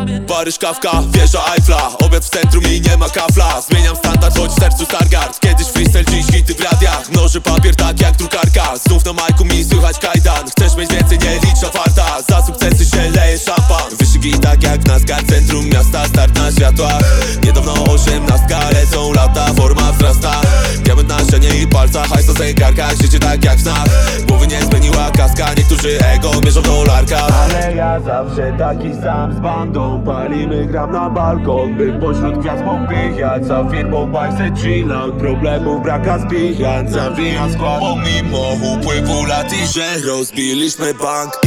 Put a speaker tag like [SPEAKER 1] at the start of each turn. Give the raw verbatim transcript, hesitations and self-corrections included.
[SPEAKER 1] Paryż, kawka, wieża Eiffla. Obiad w centrum i nie ma kafla. Zmieniam standard, choć w sercu Stargard. Kiedyś freestyle, dziś hity w radiach. Noży, papier, tak jak drukarka. Znów na majku mi słychać kajdan. Chcesz mieć więcej, nie licz na farta. Za sukcesy się leje szampan. Wyszyki tak jak NASCAR, centrum miasta, start na światłach. Niedawno osiemnastka, lecą lata, forma wzrasta. Diament na ścianie i palcach, hajs na zegarkach. Życie tak jak w snach, głowy nie zmieniła kaska. Niektórzy ego mierzą w dolarkach.
[SPEAKER 2] Ale ja zawsze taki sam z bandą. Palimy, gram na balkon, by pośród gwiazd popychać. Za firmą bajse chill out, problemów braka zbichać. Zawijam z głową mimo upływu lat i że rozbiliśmy bank.